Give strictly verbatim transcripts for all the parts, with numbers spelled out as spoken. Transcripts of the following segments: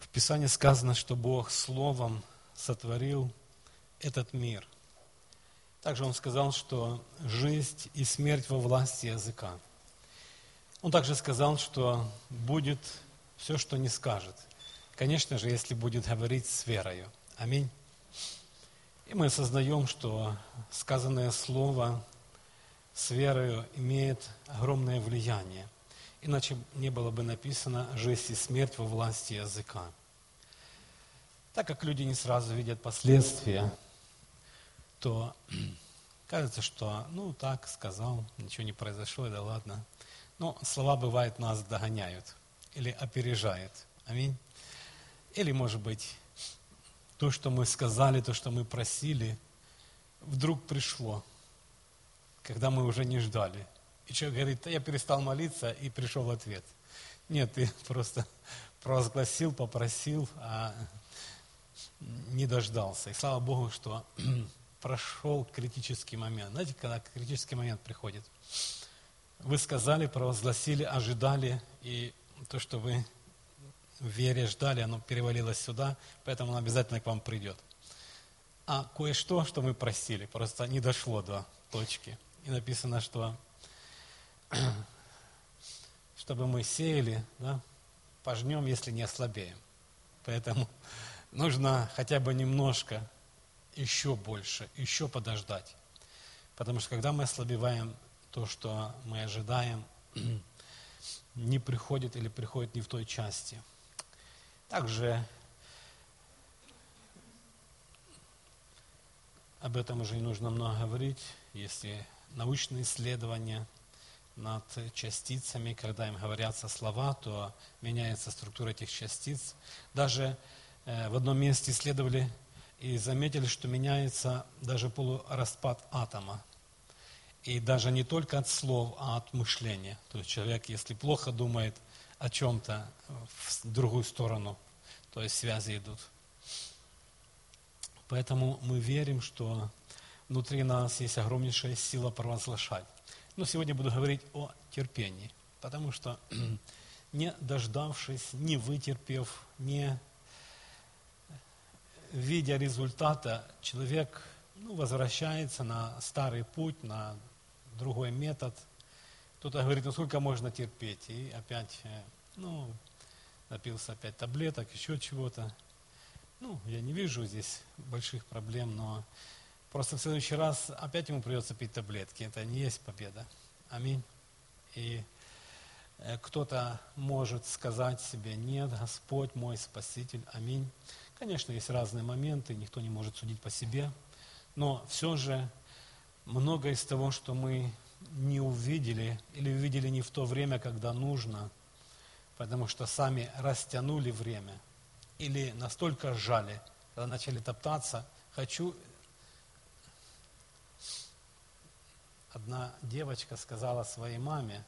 Писании сказано, что Бог Словом сотворил этот мир. Также Он сказал, что жизнь и смерть во власти языка. Он также сказал, что будет все, что не скажет. Конечно же, если будет говорить с верою. Аминь. И мы осознаем, что сказанное Слово с верою имеет огромное влияние. Иначе не было бы написано «жизнь и смерть во власти языка». Так как люди не сразу видят последствия, то кажется, что ну так сказал, ничего не произошло, да ладно. Но слова, бывает, нас догоняют или опережают. Аминь. Или, может быть, то, что мы сказали, то, что мы просили, вдруг пришло, когда мы уже не ждали. И человек говорит: я перестал молиться, и пришел ответ. Нет, ты просто провозгласил, попросил, а не дождался. И слава Богу, что прошел критический момент. Знаете, когда критический момент приходит? Вы сказали, провозгласили, ожидали, и то, что вы в вере ждали, оно перевалилось сюда, поэтому оно обязательно к вам придет. А кое-что, что мы просили, просто не дошло до точки. И написано, что чтобы мы сеяли, да, пожнем, если не ослабеем. Поэтому нужно хотя бы немножко, еще больше, еще подождать. Потому что когда мы ослабеваем, то, что мы ожидаем, не приходит или приходит не в той части. Также об этом уже не нужно много говорить. Если научные исследования над частицами, когда им говорятся слова, то меняется структура этих частиц. Даже э, в одном месте исследовали и заметили, что меняется даже полураспад атома. И даже не только от слов, а от мышления. То есть человек, если плохо думает о чем-то, в другую сторону, то есть связи идут. Поэтому мы верим, что внутри нас есть огромнейшая сила провозглашать. Но сегодня буду говорить о терпении, потому что не дождавшись, не вытерпев, не видя результата, человек ну, возвращается на старый путь, на другой метод. Кто-то говорит: ну сколько можно терпеть? И опять, ну, напился опять таблеток, еще чего-то. Ну, я не вижу здесь больших проблем, но просто в следующий раз опять ему придется пить таблетки. Это не есть победа. Аминь. И кто-то может сказать себе: нет, Господь мой Спаситель. Аминь. Конечно, есть разные моменты, никто не может судить по себе. Но все же многое из того, что мы не увидели или увидели не в то время, когда нужно, потому что сами растянули время или настолько сжали, когда начали топтаться. Хочу... Одна девочка сказала своей маме,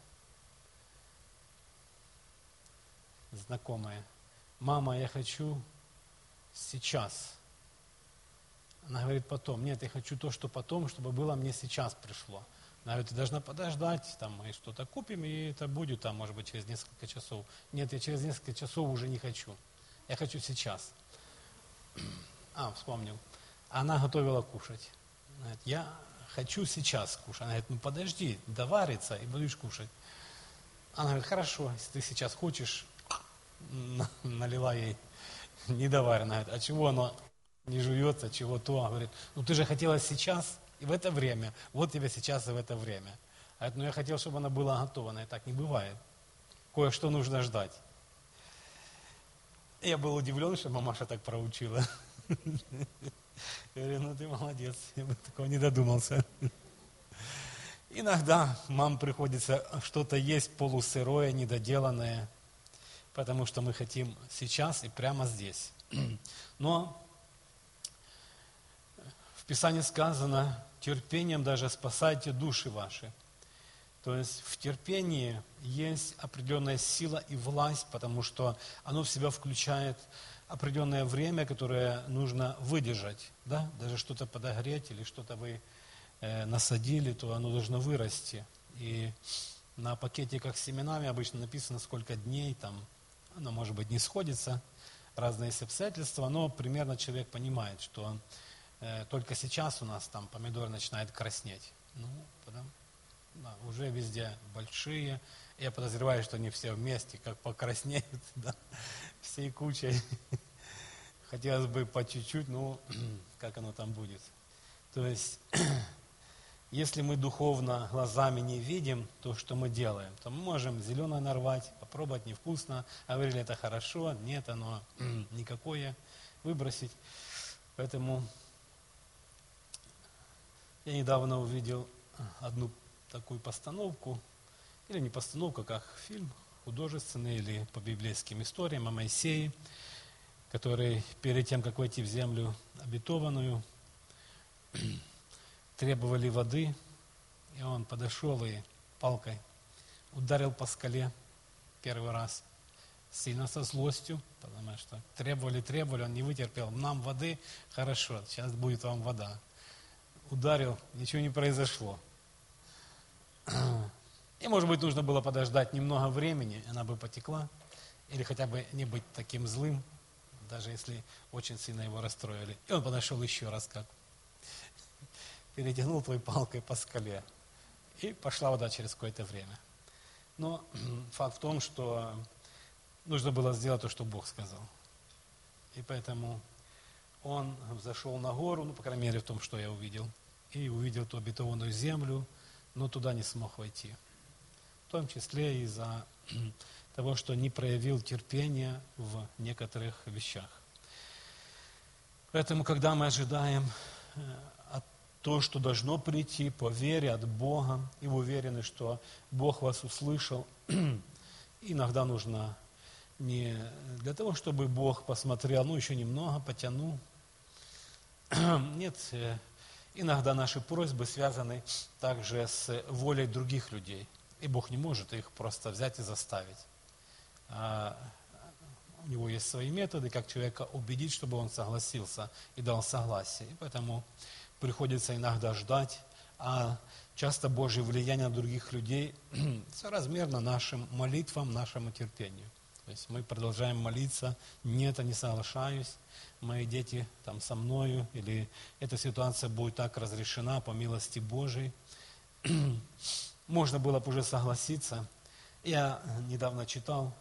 знакомая: мама, я хочу сейчас. Она говорит: потом. Нет, я хочу то, что потом, чтобы было мне сейчас пришло. Она говорит: ты должна подождать, там мы что-то купим, и это будет там, может быть, через несколько часов. Нет, я через несколько часов уже не хочу. Я хочу сейчас. А, вспомнил. Она готовила кушать. Она говорит: я хочу сейчас кушать. Она говорит: ну подожди, доварится и будешь кушать. Она говорит: хорошо, если ты сейчас хочешь. Налила ей недоваренное. А чего оно не жуется, чего то? Она говорит: ну ты же хотела сейчас и в это время. Вот тебе сейчас и в это время. А говорит: ну я хотел, чтобы она была готова. Но и так не бывает. Кое-что нужно ждать. Я был удивлен, что мамаша так проучила. Я говорю: ну ты молодец, я бы такого не додумался. Иногда мам приходится что-то есть полусырое, недоделанное, потому что мы хотим сейчас и прямо здесь. Но в Писании сказано: терпением даже спасайте души ваши. То есть в терпении есть определенная сила и власть, потому что оно в себя включает определенное время, которое нужно выдержать. Да? Даже что-то подогреть или что-то вы э, насадили, то оно должно вырасти. И на пакетиках с семенами обычно написано, сколько дней, там, оно, может быть, не сходится. разные есть обстоятельства, но примерно человек понимает, что э, только сейчас у нас там помидоры начинают краснеть. Ну, потому, да, уже везде большие. Я подозреваю, что они все вместе как покраснеют, да, всей кучей. Хотелось бы по чуть-чуть, ну, как оно там будет. То есть, если мы духовно глазами не видим то, что мы делаем, то мы можем зеленое нарвать, попробовать невкусно, говорили, это хорошо, нет, оно никакое, выбросить. Поэтому я недавно увидел одну такую постановку, или не постановка, как фильм художественный, или по библейским историям о Моисее, который перед тем, как войти в землю обетованную, требовали воды, и он подошел и палкой ударил по скале первый раз, сильно со злостью, потому что требовали, требовали, он не вытерпел, нам воды, хорошо, сейчас будет вам вода. Ударил, ничего не произошло. И, может быть, нужно было подождать немного времени, она бы потекла, или хотя бы не быть таким злым, даже если очень сильно его расстроили. И он подошел еще раз, как перетянул твоей палкой по скале. И пошла вода через какое-то время. Но факт в том, что нужно было сделать то, что Бог сказал. И поэтому он взошел на гору, ну, по крайней мере, в том, что я увидел, и увидел ту обетованную землю, но туда не смог войти. В том числе из-за того, что не проявил терпения в некоторых вещах. Поэтому, когда мы ожидаем от то, что должно прийти по вере от Бога, и вы уверены, что Бог вас услышал, иногда нужно не для того, чтобы Бог посмотрел, ну, еще немного, потянул. Нет, иногда наши просьбы связаны также с волей других людей, и Бог не может их просто взять и заставить. А у него есть свои методы, как человека убедить, чтобы он согласился и дал согласие. И поэтому приходится иногда ждать, а часто Божье влияние на других людей соразмерно нашим молитвам, нашему терпению. То есть мы продолжаем молиться, нет, я не соглашаюсь, мои дети там со мною, или эта ситуация будет так разрешена по милости Божией. Можно было бы уже согласиться. Я недавно читал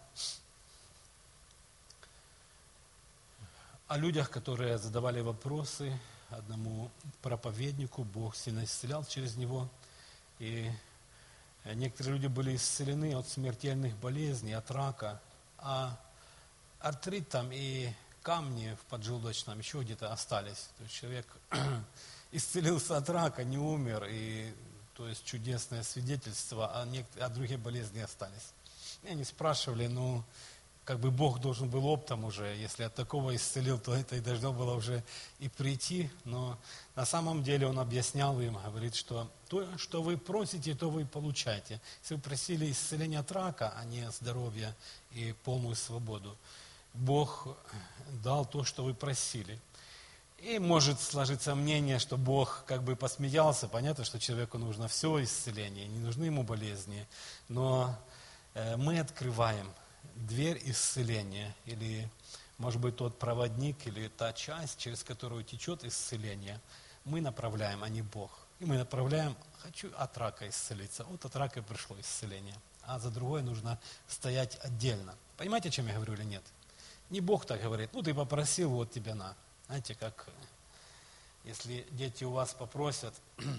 о людях, которые задавали вопросы одному проповеднику, Бог сильно исцелял через него, и некоторые люди были исцелены от смертельных болезней, от рака, а артрит там и камни в поджелудочном еще где-то остались. То есть человек исцелился от рака, не умер, и то есть чудесное свидетельство, а, некоторые, а другие болезни остались. И они спрашивали, ну, как бы Бог должен был оптом уже, если от такого исцелил, то это и должно было уже и прийти. Но на самом деле он объяснял им, говорит, что то, что вы просите, то вы получаете. Если вы просили исцеления от рака, а не здоровья и полную свободу, Бог дал то, что вы просили. И может сложиться мнение, что Бог как бы посмеялся. Понятно, что человеку нужно все исцеление, не нужны ему болезни. Но э, мы открываем дверь исцеления, или, может быть, тот проводник, или та часть, через которую течет исцеление, мы направляем, а не Бог. И мы направляем, хочу от рака исцелиться, вот от рака пришло исцеление, а за другое нужно стоять отдельно. Понимаете, о чем я говорю или нет? Не Бог так говорит, ну ты попросил, вот тебе на. Знаете, как если дети у вас попросят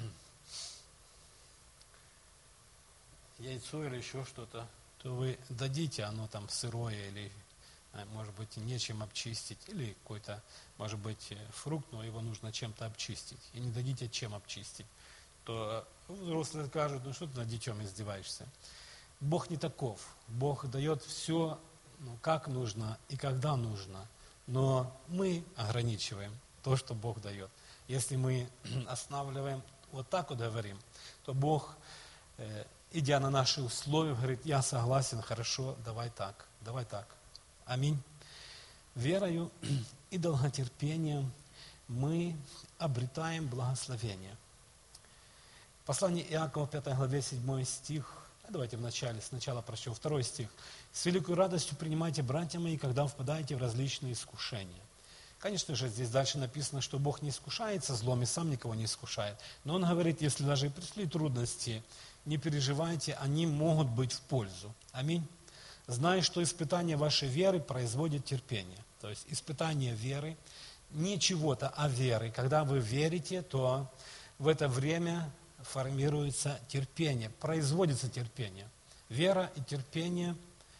яйцо или еще что-то, то вы дадите, оно там сырое, или, может быть, нечем обчистить, или какой-то, может быть, фрукт, но его нужно чем-то обчистить, и не дадите, чем обчистить, то взрослые скажут, ну что ты над детем издеваешься? Бог не таков. Бог дает все, ну, как нужно и когда нужно, но мы ограничиваем то, что Бог дает. Если мы останавливаем, вот так вот говорим, то Бог, э, идя на наши условия, говорит, я согласен, хорошо, давай так, давай так. Аминь. Верою и долготерпением мы обретаем благословение. Послание Иакова, пятой главе, седьмой стих. Давайте вначале, сначала прочтем второй стих. «С великой радостью принимайте, братья мои, когда впадаете в различные искушения». Конечно же, здесь дальше написано, что Бог не искушается злом и сам никого не искушает. Но Он говорит, если даже и пришли трудности, не переживайте, они могут быть в пользу. Аминь. Зная, что испытание вашей веры производит терпение. То есть испытание веры, не чего-то, а веры. Когда вы верите, то в это время формируется терпение, производится терпение. Вера и терпение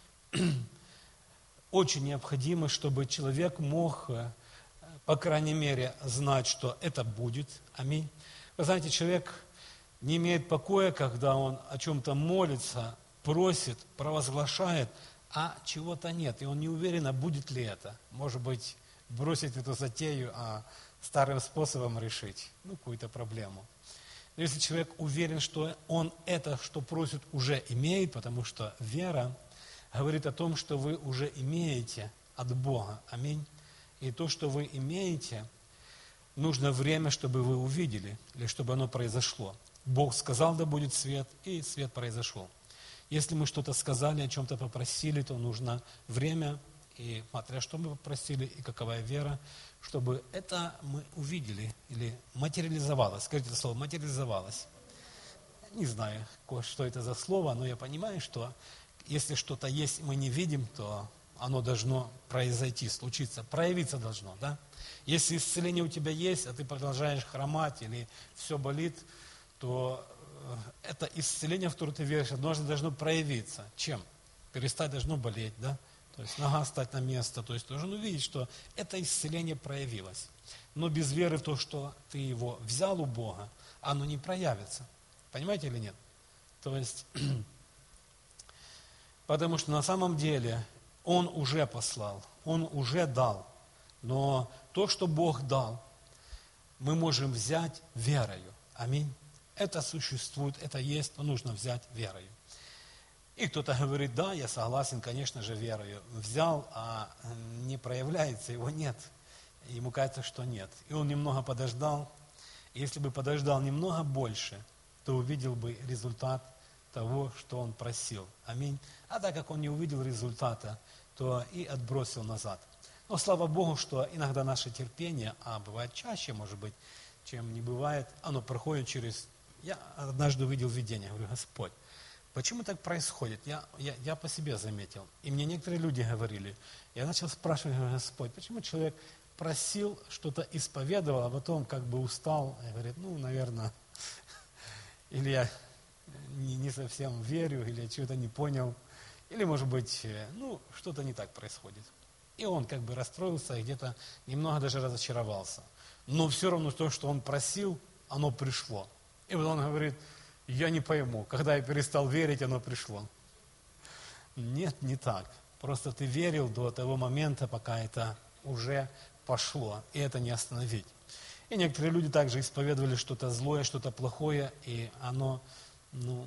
очень необходимы, чтобы человек мог, по крайней мере, знать, что это будет. Аминь. Вы знаете, человек не имеет покоя, когда он о чем-то молится, просит, провозглашает, а чего-то нет. И он не уверен, а будет ли это. Может быть, бросить эту затею, а старым способом решить ну, какую-то проблему. Но если человек уверен, что он это, что просит, уже имеет, потому что вера говорит о том, что вы уже имеете от Бога. Аминь. И то, что вы имеете, нужно время, чтобы вы увидели, или чтобы оно произошло. Бог сказал, да будет свет, и свет произошел. Если мы что-то сказали, о чем-то попросили, то нужно время, и смотря что мы попросили, и какова вера, чтобы это мы увидели, или материализовалось. Скажите это слово, материализовалось. Не знаю, что это за слово, но я понимаю, что если что-то есть, мы не видим, то оно должно произойти, случиться, проявиться должно, да? Если исцеление у тебя есть, а ты продолжаешь хромать, или все болит, то это исцеление, в которое ты веришь, должно, должно проявиться. Чем? Перестать должно болеть, да? То есть нога стать на место, то есть должен увидеть, что это исцеление проявилось. Но без веры в то, что ты его взял у Бога, оно не проявится. Понимаете или нет? То есть, потому что на самом деле Он уже послал, Он уже дал. Но то, что Бог дал, мы можем взять верою. Аминь. Это существует, это есть, но нужно взять верою. И кто-то говорит, да, я согласен, конечно же, верою. Взял, а не проявляется, его нет. Ему кажется, что нет. И он немного подождал. И если бы подождал немного больше, то увидел бы результат того, что он просил. Аминь. А так как он не увидел результата, то и отбросил назад. Но слава Богу, что иногда наше терпение, а бывает чаще, может быть, чем не бывает, оно проходит через... Я однажды увидел видение, говорю, Господь, почему так происходит? Я, я, я по себе заметил. И мне некоторые люди говорили, я начал спрашивать, говорю, Господь, почему человек просил, что-то исповедовал, а потом как бы устал, и говорит, ну, наверное, или я не, не совсем верю, или я чего-то не понял, или, может быть, ну, что-то не так происходит. И он как бы расстроился, и где-то немного даже разочаровался. Но все равно то, что он просил, оно пришло. И вот он говорит, я не пойму, когда я перестал верить, оно пришло. Нет, не так. Просто ты верил до того момента, пока это уже пошло, и это не остановить. И некоторые люди также исповедовали что-то злое, что-то плохое, и оно, ну,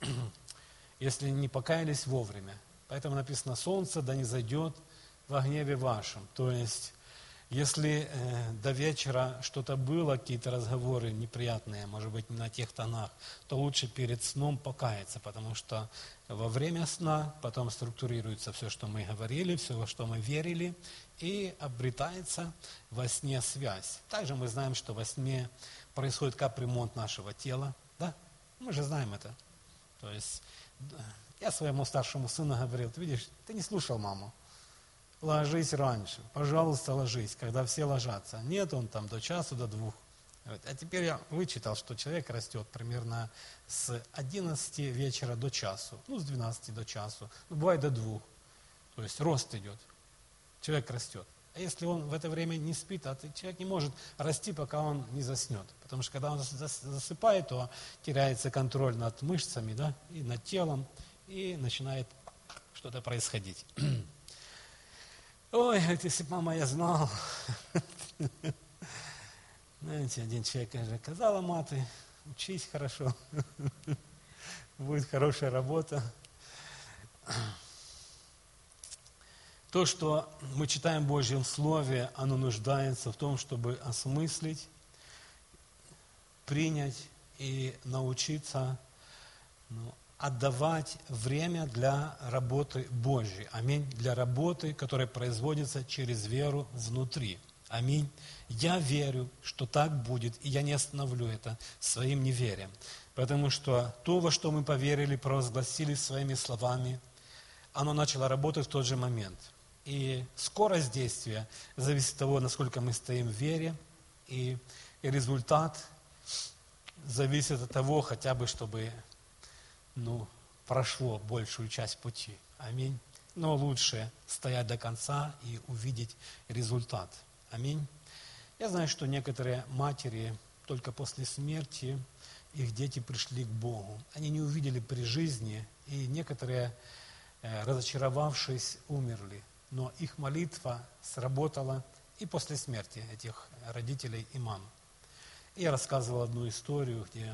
если не покаялись вовремя. Поэтому написано, солнце да не зайдет во гневе вашем. То есть, если э, до вечера что-то было, какие-то разговоры неприятные, может быть, не на тех тонах, то лучше перед сном покаяться, потому что во время сна потом структурируется все, что мы говорили, все, во что мы верили, и обретается во сне связь. Также мы знаем, что во сне происходит капремонт нашего тела, да? Мы же знаем это. То есть, я своему старшему сыну говорил, ты видишь, ты не слушал маму. Ложись раньше, пожалуйста, ложись, когда все ложатся. Нет, он там до часу, до двух. А теперь я вычитал, что человек растет примерно с одиннадцати вечера до часу, ну, с двенадцати до часу, ну, бывает до двух. То есть рост идет, человек растет. А если он в это время не спит, а человек не может расти, пока он не заснет. Потому что когда он засыпает, то теряется контроль над мышцами, да, и над телом, и начинает что-то происходить. Ой, если бы мама я знал. Знаете, один человек казала маты, учись хорошо, будет хорошая работа. То, что мы читаем в Божьем Слове, оно нуждается в том, чтобы осмыслить, принять и научиться ну, отдавать время для работы Божьей. Аминь. Для работы, которая производится через веру внутри. Аминь. Я верю, что так будет, и я не остановлю это своим неверием. Потому что то, во что мы поверили, провозгласили своими словами, оно начало работать в тот же момент. И скорость действия зависит от того, насколько мы стоим в вере, и, и результат зависит от того, хотя бы, чтобы ну, прошло большую часть пути. Аминь. Но лучше стоять до конца и увидеть результат. Аминь. Я знаю, что некоторые матери только после смерти их дети пришли к Богу. Они не увидели при жизни, и некоторые, разочаровавшись, умерли. Но их молитва сработала и после смерти этих родителей и мам. И я рассказывал одну историю, где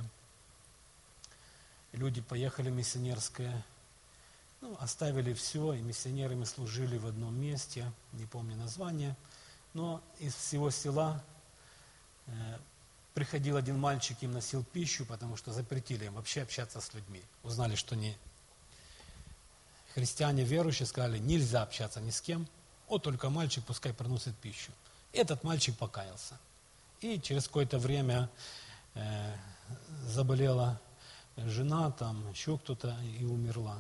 люди поехали в миссионерское, ну, оставили все, и миссионерами служили в одном месте, не помню название, но из всего села э, приходил один мальчик, им носил пищу, потому что запретили им вообще общаться с людьми. Узнали, что не христиане верующие, сказали, нельзя общаться ни с кем, вот только мальчик пускай приносит пищу. Этот мальчик покаялся. И через какое-то время э, заболела жена, там еще кто-то, и умерла.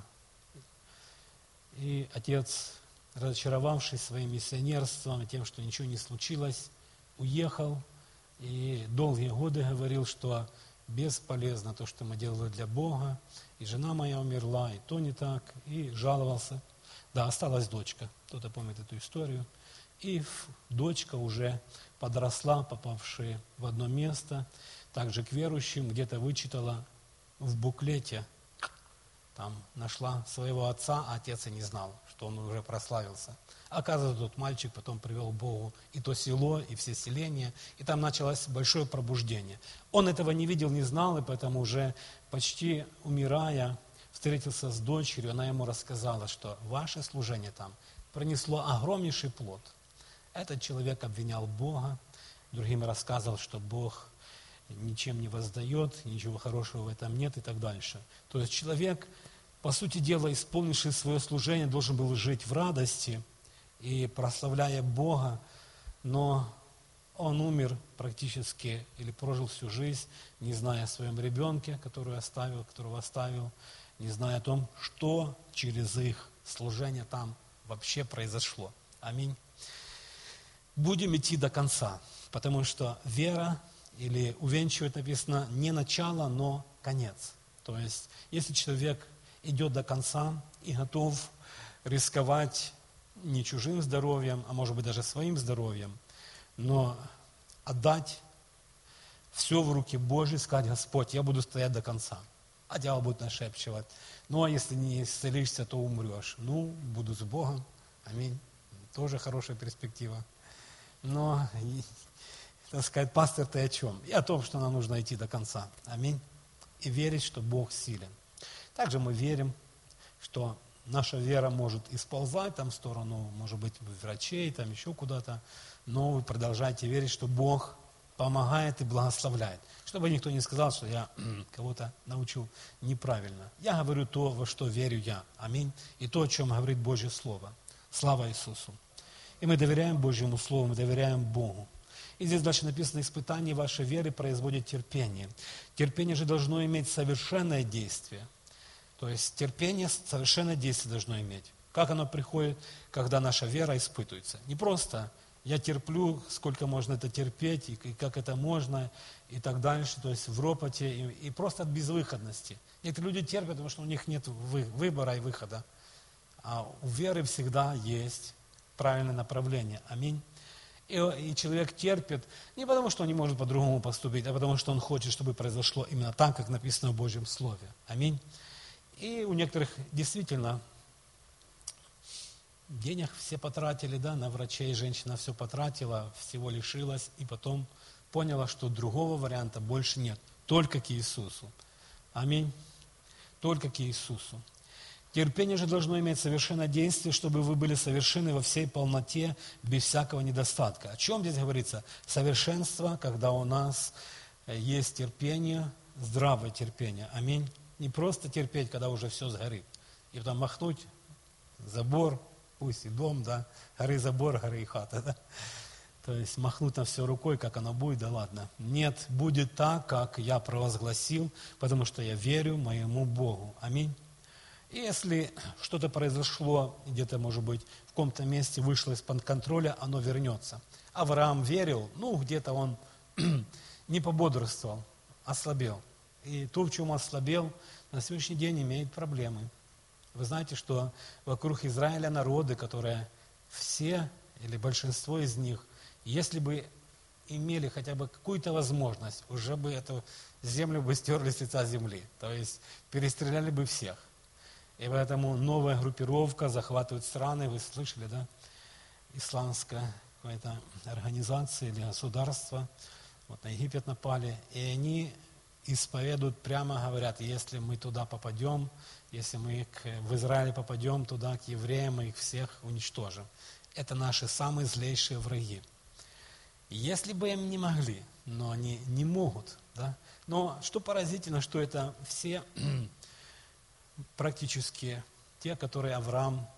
И отец, разочаровавшись своим миссионерством и тем, что ничего не случилось, уехал и долгие годы говорил, что бесполезно то, что мы делали для Бога, и жена моя умерла, и то не так, и жаловался. Да, осталась дочка, кто-то помнит эту историю. И дочка уже подросла, попавшая в одно место, также к верующим, где-то вычитала в буклете, там нашла своего отца, а отец и не знал, что он уже прославился. Оказывается, тот мальчик потом привел Богу и то село, и все селения, и там началось большое пробуждение. Он этого не видел, не знал, и поэтому уже почти умирая, встретился с дочерью, она ему рассказала, что ваше служение там принесло огромнейший плод. Этот человек обвинял Бога, другим рассказывал, что Бог ничем не воздает, ничего хорошего в этом нет и так дальше. То есть человек, по сути дела, исполнивший свое служение, должен был жить в радости и прославляя Бога, но он умер практически или прожил всю жизнь, не зная о своем ребенке, которого оставил, которого оставил, не зная о том, что через их служение там вообще произошло. Аминь. Будем идти до конца, потому что вера, или увенчивать написано не начало, но конец. То есть, если человек идет до конца и готов рисковать не чужим здоровьем, а может быть даже своим здоровьем, но отдать все в руки Божьи, сказать: Господь, я буду стоять до конца. А дьявол будет нашепчивать: ну а если не исцелишься, то умрешь. Ну, буду с Богом. Аминь. Тоже хорошая перспектива. Но, так сказать, пастор, ты о чем? И о том, что нам нужно идти до конца. Аминь. И верить, что Бог силен. Также мы верим, что наша вера может исползать там в сторону, может быть, врачей, там еще куда-то, но вы продолжайте верить, что Бог помогает и благословляет. Чтобы никто не сказал, что я кого-то научу неправильно. Я говорю то, во что верю я. Аминь. И то, о чем говорит Божье Слово. Слава Иисусу. И мы доверяем Божьему Слову, мы доверяем Богу. И здесь дальше написано: испытание вашей веры производит терпение. Терпение же должно иметь совершенное действие. То есть терпение совершенное действие должно иметь. Как оно приходит, когда наша вера испытывается? Не просто я терплю, сколько можно это терпеть, и, и как это можно, и так дальше, то есть в ропоте, и, и просто от безвыходности. Некоторые люди терпят, потому что у них нет вы, выбора и выхода. А у веры всегда есть правильное направление. Аминь. И, и человек терпит не потому, что он не может по-другому поступить, а потому, что он хочет, чтобы произошло именно так, как написано в Божьем Слове. Аминь. И у некоторых действительно денег все потратили, да, на врачей, женщина все потратила, всего лишилась, и потом поняла, что другого варианта больше нет, только к Иисусу. Аминь. Только к Иисусу. Терпение же должно иметь совершенное действие, чтобы вы были совершенны во всей полноте, без всякого недостатка. О чем здесь говорится? Совершенство, когда у нас есть терпение, здравое терпение. Аминь. Не просто терпеть, когда уже все сгорит. И потом махнуть забор, пусть и дом, да, горы забор, горы и хата, да. То есть махнуть на все рукой, как оно будет, да ладно. Нет, будет так, как я провозгласил, потому что я верю моему Богу. Аминь. И если что-то произошло, где-то, может быть, в каком-то месте вышло из-под контроля, оно вернется. Авраам верил, ну, где-то он не пободрствовал, ослабел. И то, в чем ослабел, на сегодняшний день имеет проблемы. Вы знаете, что вокруг Израиля народы, которые все или большинство из них, если бы имели хотя бы какую-то возможность, уже бы эту землю бы стерли с лица земли. То есть перестреляли бы всех. И поэтому новая группировка захватывает страны, вы слышали, да? Исламская какая-то организация или государство. Вот на Египет напали. И они исповедуют, прямо говорят, если мы туда попадем, если мы к, в Израиль попадем туда, к евреям, мы их всех уничтожим. Это наши самые злейшие враги. Если бы им не могли, но они не могут. Да? Но что поразительно, что это все практически те, которые Авраам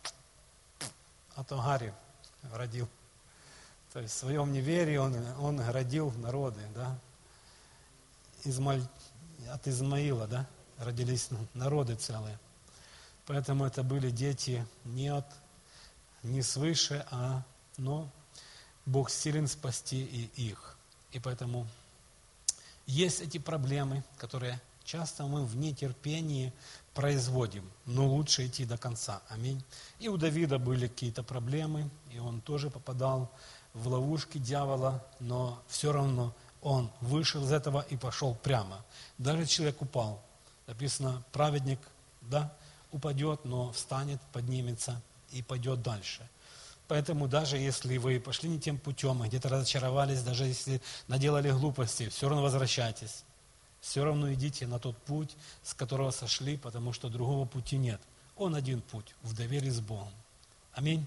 от Агари родил. То есть в своем неверии он, он родил народы. Да? Измаль, от Измаила, да, родились народы целые. Поэтому это были дети не от, не свыше, а, но Бог силен спасти и их. И поэтому есть эти проблемы, которые часто мы в нетерпении производим, но лучше идти до конца. Аминь. И у Давида были какие-то проблемы, и он тоже попадал в ловушки дьявола, но все равно он вышел из этого и пошел прямо. Даже человек упал. Написано, праведник, да, упадет, но встанет, поднимется и пойдет дальше. Поэтому даже если вы пошли не тем путем, где-то разочаровались, даже если наделали глупости, все равно возвращайтесь. Все равно идите на тот путь, с которого сошли, потому что другого пути нет. Он один путь, в доверии с Богом. Аминь.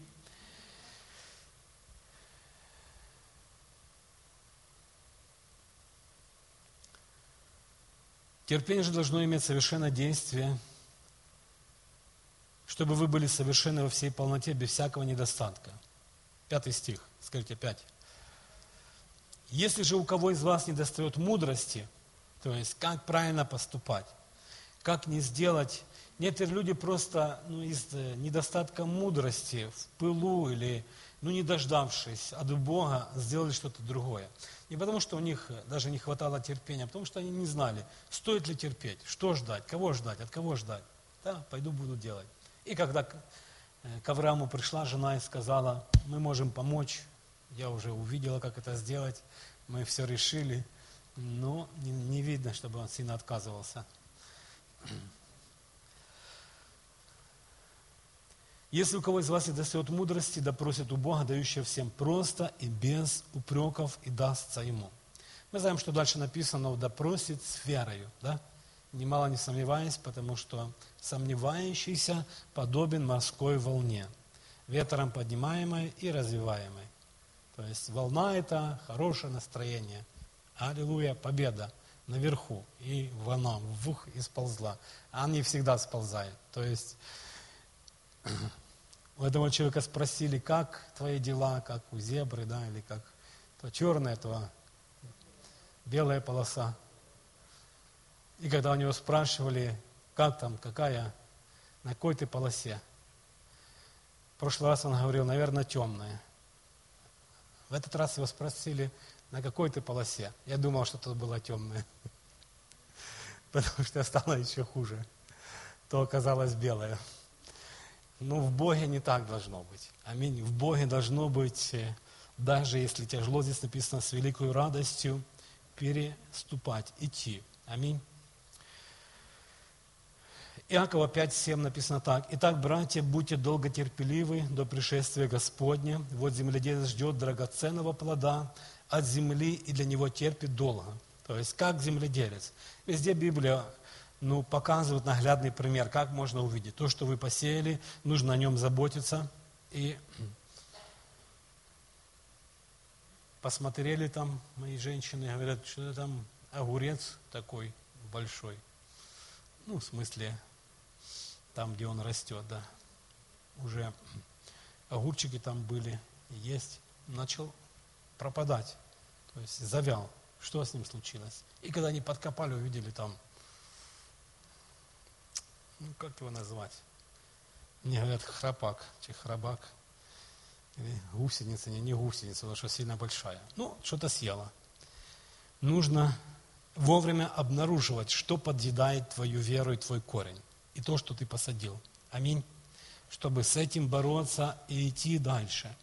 Терпение же должно иметь совершенное действие, чтобы вы были совершенны во всей полноте, без всякого недостатка. Пятый стих, скажите, пять. Если же у кого из вас недостает мудрости, то есть как правильно поступать, как не сделать, некоторые люди просто ну, из недостатка мудрости, в пылу или ну, не дождавшись от Бога, сделали что-то другое. Не потому, что у них даже не хватало терпения, а потому, что они не знали, стоит ли терпеть, что ждать, кого ждать, от кого ждать. Да, пойду буду делать. И когда к Аврааму пришла жена и сказала, мы можем помочь, я уже увидела, как это сделать, мы все решили, но не, не видно, чтобы он сильно отказывался. Если у кого из вас недостает мудрости, да просит у Бога, дающего всем просто и без упреков, и дастся ему. Мы знаем, что дальше написано, да просит с верою, да? Немало не сомневаясь, потому что сомневающийся подобен морской волне, ветром поднимаемой и развиваемой. То есть волна – это хорошее настроение. Аллилуйя, победа наверху, и волна вух и сползла. Она не всегда сползает. То есть у этого человека спросили, как твои дела, как у зебры, да, или как то черное, то белая полоса. И когда у него спрашивали, как там, какая, на какой ты полосе. В прошлый раз он говорил, наверное, темная. В этот раз его спросили, на какой ты полосе. Я думал, что тут была темная. Потому что стало еще хуже. То оказалось белое. Но в Боге не так должно быть. Аминь. В Боге должно быть, даже если тяжело, здесь написано, с великой радостью переступать, идти. Аминь. Иакова пять семь написано так. Итак, братья, будьте долготерпеливы до пришествия Господня. Вот земледелец ждет драгоценного плода от земли и для него терпит долго. То есть, как земледелец. Везде Библия ну, показывает наглядный пример, как можно увидеть. То, что вы посеяли, нужно о нем заботиться. И посмотрели там мои женщины, говорят, что там огурец такой большой. ну, в смысле, там, где он растет, да, уже огурчики там были, есть, начал пропадать, то есть завял. Что с ним случилось? И когда они подкопали, увидели там, ну, как его назвать? Мне говорят, храпак, чи храбак, или гусеница, не, не гусеница, потому что сильно большая. Ну, что-то съела. Нужно вовремя обнаруживать, что подъедает твою веру и твой корень. И то, что ты посадил. Аминь. Чтобы с этим бороться и идти дальше.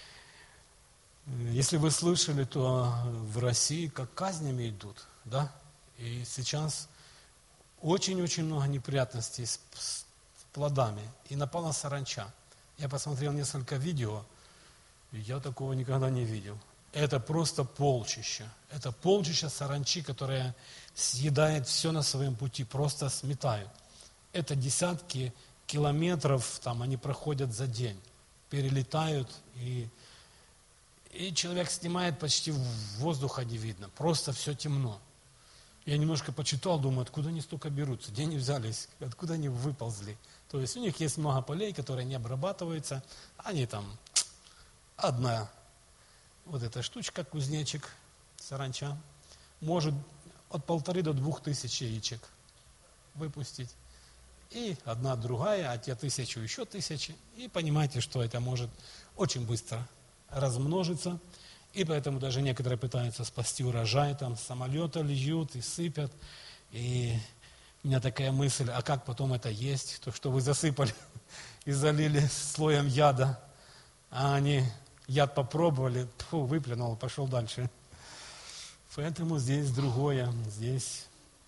Если вы слышали, то в России как казнями идут, да? И сейчас очень-очень много неприятностей с, с плодами. И напала саранча. Я посмотрел несколько видео, и я такого никогда не видел. Это просто полчища. Это полчища саранчи, которая съедает все на своем пути, просто сметают. Это десятки километров, там они проходят за день, перелетают, и, и человек снимает, почти воздуха не видно, просто все темно. Я немножко почитал, думаю, откуда они столько берутся, где они взялись, откуда они выползли. То есть у них есть много полей, которые не обрабатываются, они там, одна вот эта штучка, кузнечик, саранча, может от полторы до двух тысяч яичек выпустить. И одна другая, а те тысячу, еще тысячи. И понимаете, что это может очень быстро размножиться. И поэтому даже некоторые пытаются спасти урожай, там с самолета льют и сыпят. И у меня такая мысль, а как потом это есть? То, что вы засыпали и залили слоем яда, а они яд попробовали, тьфу, выплюнул, пошел дальше. Поэтому здесь другое, здесь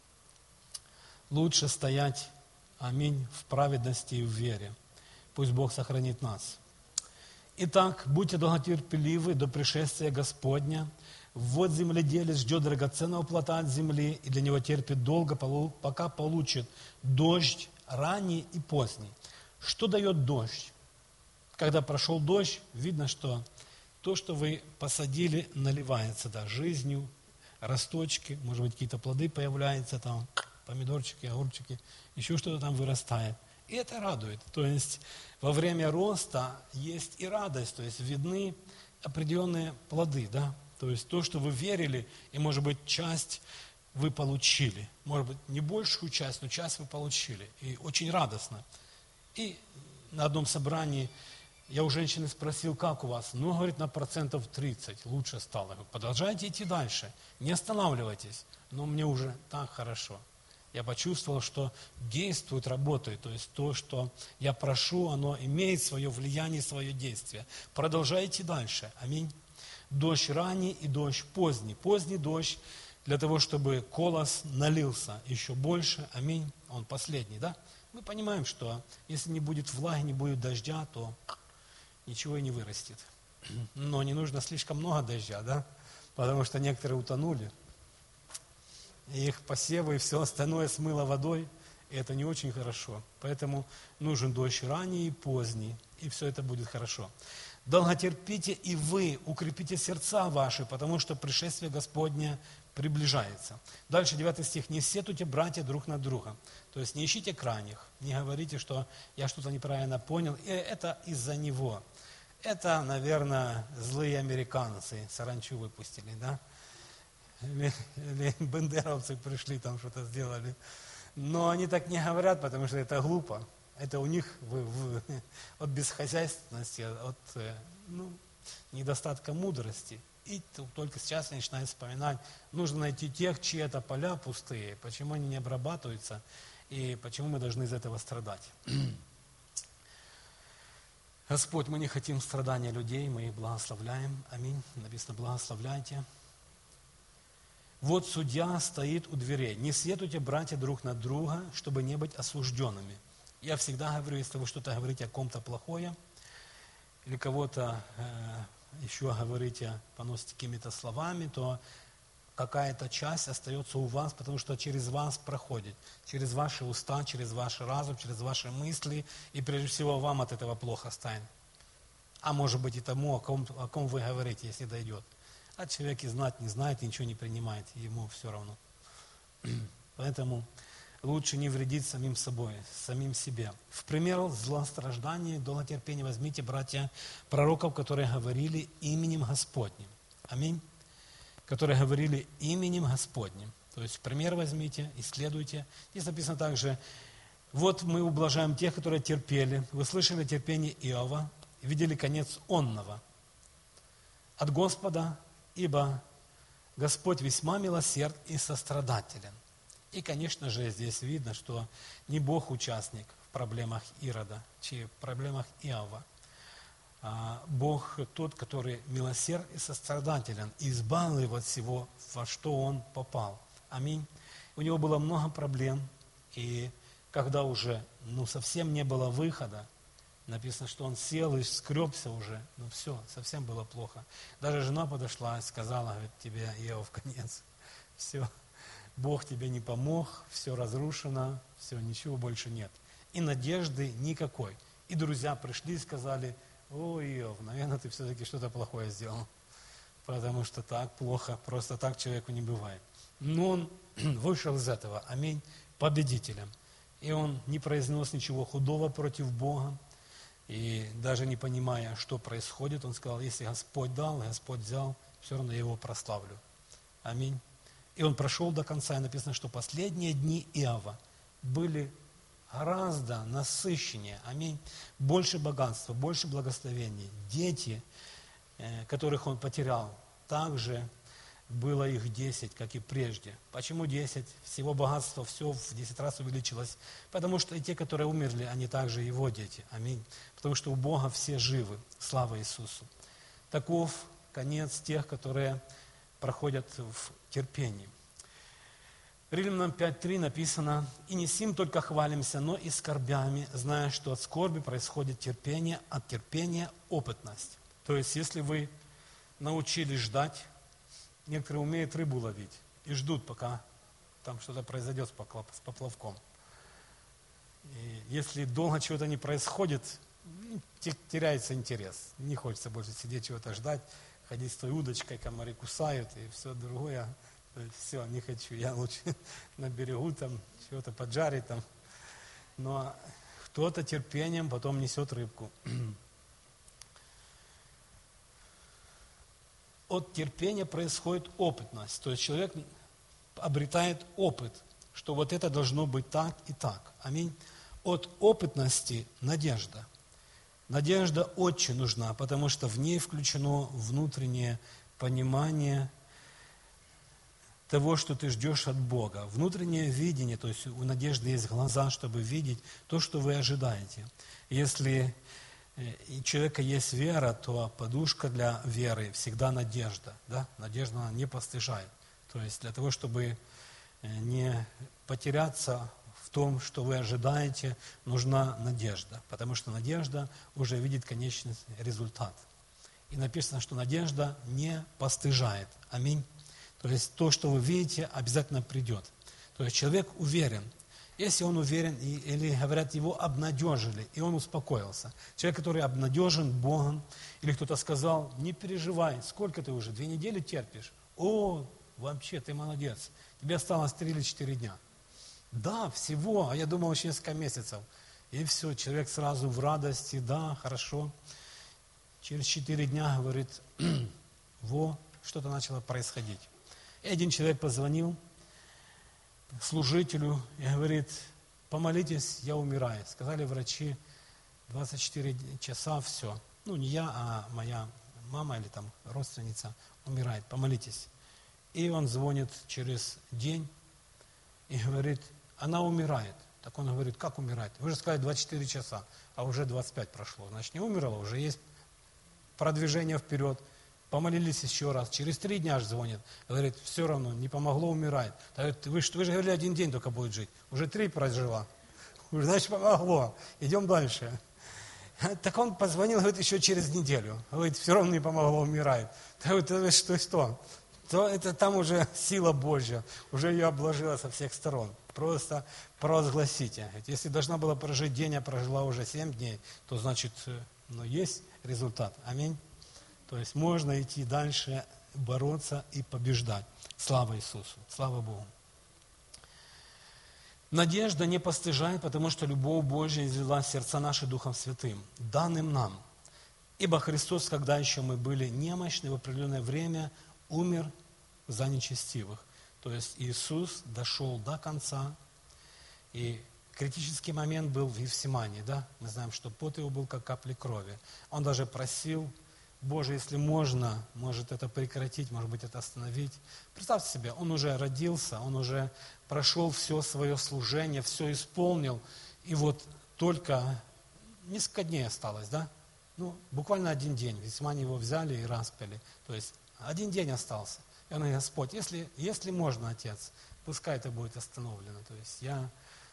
лучше стоять, аминь, в праведности и в вере. Пусть Бог сохранит нас. Итак, будьте долготерпеливы до пришествия Господня. Вот земледелец ждет драгоценного плода от земли, и для него терпит долго, пока получит дождь ранний и поздний. Что дает дождь? Когда прошел дождь, видно, что то, что вы посадили, наливается, да, жизнью, росточки, может быть, какие-то плоды появляются, там, помидорчики, огурчики, еще что-то там вырастает. И это радует. То есть во время роста есть и радость, то есть видны определенные плоды, да. То есть то, что вы верили, и, может быть, часть вы получили. Может быть, не большую часть, но часть вы получили. И очень радостно. И на одном собрании я у женщины спросил, как у вас? Ну, говорит, на процентов тридцать лучше стало. Я говорю, продолжайте идти дальше, не останавливайтесь. Но мне уже так хорошо. Я почувствовал, что действует, работает. То есть то, что я прошу, оно имеет свое влияние, свое действие. Продолжайте дальше. Аминь. Дождь ранний и дождь поздний. Поздний дождь для того, чтобы колос налился еще больше. Аминь. Он последний, да? Мы понимаем, что если не будет влаги, не будет дождя, то ничего и не вырастет. Но не нужно слишком много дождя, да? Потому что некоторые утонули. И их посевы и все остальное смыло водой. И это не очень хорошо. Поэтому нужен дождь ранний и поздний. И все это будет хорошо. Долготерпите и вы, укрепите сердца ваши, потому что пришествие Господне приближается. Дальше девятый стих. Не сетуйте, братья, друг на друга. То есть не ищите крайних. Не говорите, что я что-то неправильно понял. И это из-за него. Это, наверное, злые американцы саранчу выпустили, да? Или, или бендеровцы пришли, там что-то сделали. Но они так не говорят, потому что это глупо. Это у них в, в, от бесхозяйственности, от ну, недостатка мудрости. И только сейчас я начинаю вспоминать, нужно найти тех, чьи это поля пустые, почему они не обрабатываются, и почему мы должны из этого страдать. Господь, мы не хотим страдания людей, мы их благословляем. Аминь. Написано, благословляйте. Вот судья стоит у дверей. Не сетуйте, братья, друг на друга, чтобы не быть осужденными. Я всегда говорю, если вы что-то говорите о ком-то плохое, или кого-то э, еще говорите, поносите какими-то словами, то какая-то часть остается у вас, потому что через вас проходит. Через ваши уста, через ваш разум, через ваши мысли, и прежде всего вам от этого плохо станет. А может быть и тому, о ком, о ком вы говорите, если дойдет. А человек и знать не знает, и ничего не принимает, ему все равно. Поэтому лучше не вредить самим собой, самим себе. В пример злостраждания и долготерпения возьмите, братья, пророков, которые говорили именем Господним. Аминь. Которые говорили именем Господним. То есть в пример возьмите, исследуйте. Здесь написано также: вот мы ублажаем тех, которые терпели. Вы слышали терпение Иова, видели конец онного. От Господа, ибо Господь весьма милосерд и сострадателен. И, конечно же, здесь видно, что не Бог участник в проблемах Ирода, чи в проблемах Иова, а Бог тот, который милосерд и сострадателен, и избавил его от всего, во что он попал. Аминь. У него было много проблем, и когда уже ну, совсем не было выхода, написано, что он сел и скребся уже, ну все, совсем было плохо. Даже жена подошла и сказала: говорит, тебе, Иов, конец. Все, Бог тебе не помог, все разрушено, все, ничего больше нет. И надежды никакой. И друзья пришли и сказали: о, Иов, наверное, ты все-таки что-то плохое сделал. Потому что так плохо, просто так человеку не бывает. Но он вышел из этого, аминь, победителем. И он не произнес ничего худого против Бога. И даже не понимая, что происходит, он сказал: если Господь дал, Господь взял, все равно я его прославлю. Аминь. И он прошел до конца, и написано, что последние дни Иова были гораздо насыщеннее. Аминь. Больше богатства, больше благословений. Дети, которых он потерял, также было их десять, как и прежде. Почему десять? Всего богатства, все в десять раз увеличилось. Потому что и те, которые умерли, они также его дети. Аминь. Потому что у Бога все живы. Слава Иисусу. Таков конец тех, которые проходят в терпении. Римлянам пять три написано: «И не сим только хвалимся, но и скорбями, зная, что от скорби происходит терпение, от терпения опытность». То есть, если вы научились ждать, некоторые умеют рыбу ловить и ждут, пока там что-то произойдет с поплавком. И если долго чего-то не происходит, теряется интерес. Не хочется больше сидеть, чего-то ждать, ходить с той удочкой, комары кусают и все другое. Все, не хочу, я лучше на берегу там чего-то поджарить там. Но кто-то терпением потом несет рыбку. От терпения происходит опытность. То есть человек обретает опыт, что вот это должно быть так и так. Аминь. От опытности надежда. Надежда очень нужна, потому что в ней включено внутреннее понимание того, что ты ждешь от Бога. Внутреннее видение, то есть у надежды есть глаза, чтобы видеть то, что вы ожидаете. Если у человека есть вера, то подушка для веры всегда надежда. Да? Надежда она не постыжает. То есть для того, чтобы не потеряться в том, что вы ожидаете, нужна надежда. Потому что надежда уже видит конечный результат. И написано, что надежда не постыжает. Аминь. То есть то, что вы видите, обязательно придет. То есть человек уверен. Если он уверен, или, говорят, его обнадежили, и он успокоился. Человек, который обнадежен Богом, или кто-то сказал: не переживай, сколько ты уже, две недели терпишь? О, вообще, ты молодец, тебе осталось три или четыре дня. Да, всего, а я думал, еще несколько месяцев. И все, человек сразу в радости: да, хорошо. Через четыре дня, говорит, во, что-то начало происходить. И один человек позвонил служителю и говорит: помолитесь, я умираю. Сказали врачи, двадцать четыре часа, все. Ну, не я, а моя мама или там родственница умирает, помолитесь. И он звонит через день и говорит: она умирает. Так он говорит: как умирает? Вы же сказали двадцать четыре часа, а уже двадцать пять прошло. Значит, не умерла, уже есть продвижение вперед. Помолились еще раз. Через три дня аж звонит. Говорит: все равно, не помогло, умирает. Говорит: вы, вы же говорили, один день только будет жить. Уже три прожила. Уже, значит, помогло. Идем дальше. Так он позвонил, говорит, еще через неделю. Говорит: все равно не помогло, умирает. Говорит: это что, что? То это там уже сила Божья. Уже ее обложила со всех сторон. Просто провозгласите. Если должна была прожить день, а прожила уже семь дней, то значит, ну, есть результат. Аминь. То есть можно идти дальше, бороться и побеждать. Слава Иисусу, слава Богу. Надежда не постыжает, потому что любовь Божия излила в сердца наши Духом Святым, данным нам. Ибо Христос, когда еще мы были немощны, в определенное время умер за нечестивых. То есть Иисус дошел до конца, и критический момент был в Гефсимании, да? Мы знаем, что пот его был как капли крови. Он даже просил: Боже, если можно, может это прекратить, может быть это остановить. Представьте себе, он уже родился, он уже прошел все свое служение, все исполнил, и вот только несколько дней осталось, да? Ну, буквально один день. В Гефсимании его взяли и распяли. То есть один день остался. И он говорит: Господь, если, если можно, Отец, пускай это будет остановлено. То есть я...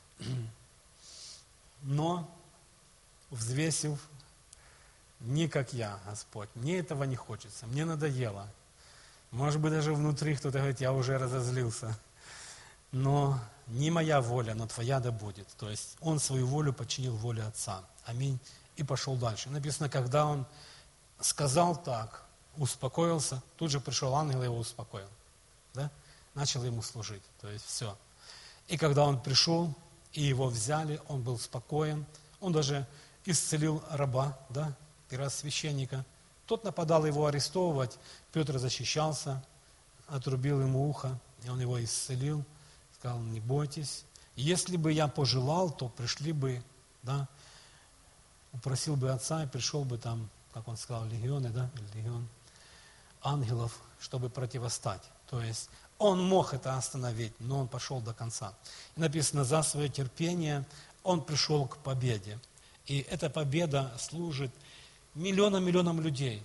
Но, взвесив, не как я, Господь, мне этого не хочется, мне надоело. Может быть, даже внутри кто-то говорит: я уже разозлился. Но не моя воля, но Твоя да будет. То есть он свою волю подчинил воле Отца. Аминь. И пошел дальше. Написано, когда он сказал так, успокоился, тут же пришел ангел и его успокоил. Да? Начал ему служить. То есть все. И когда он пришел, и его взяли, он был спокоен. Он даже исцелил раба, да, первосвященника. Тот нападал его арестовывать. Петр защищался, отрубил ему ухо, и он его исцелил. Сказал: не бойтесь. Если бы я пожелал, то пришли бы, да, упросил бы Отца, и пришел бы там, как он сказал, легионы, да, легион ангелов, чтобы противостать. То есть он мог это остановить, но он пошел до конца. И написано: за свое терпение он пришел к победе. И эта победа служит миллионам-миллионам людей.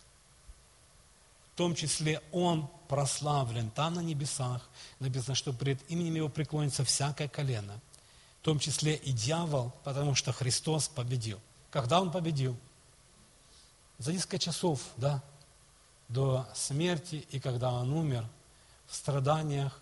В том числе он прославлен там на небесах. Написано, что пред именем его преклонится всякое колено. В том числе и дьявол, потому что Христос победил. Когда он победил? За несколько часов, да, до смерти, и когда он умер, в страданиях